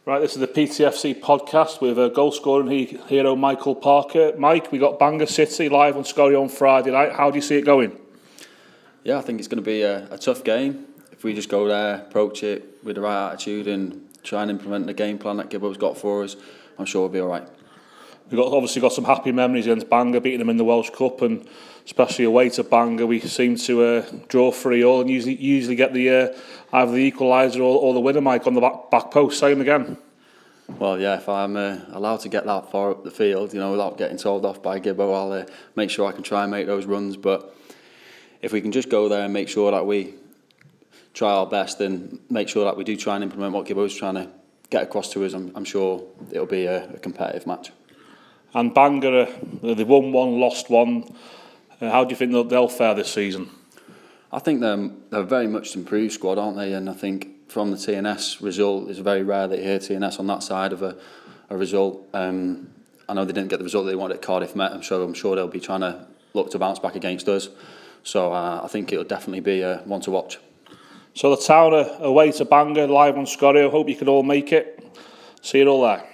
Right, this is the PTFC podcast with goal scoring hero Michael Parker. Mike, we got Bangor City live on Scorio on Friday night. How do you see it going? Yeah, I think it's going to be a tough game. If we just go there, approach it with the right attitude and try and implement the game plan that Gibbo's got for us, I'm sure we'll be all right. We've obviously got some happy memories against Bangor, beating them in the Welsh Cup, and especially away to Bangor, we seem to draw 3-3 and usually get the either the equaliser or the winner, Mike, on the back post. Same again. Well, yeah, if I'm allowed to get that far up the field, without getting told off by Gibbo, I'll make sure I can try and make those runs. But if we can just go there and make sure that we try our best and make sure that we do try and implement what Gibbo's trying to get across to us, I'm sure it'll be a competitive match. And Bangor, they've won one, lost one. How do you think they'll fare this season? I think they're a very much improved squad, aren't they? And I think from the TNS result, it's very rare that you hear TNS on that side of a result. I know they didn't get the result they wanted at Cardiff Met, I'm sure they'll be trying to look to bounce back against us. So I think it'll definitely be one to watch. So the Town are away to Bangor, live on Scorio. Hope you can all make it. See you all there.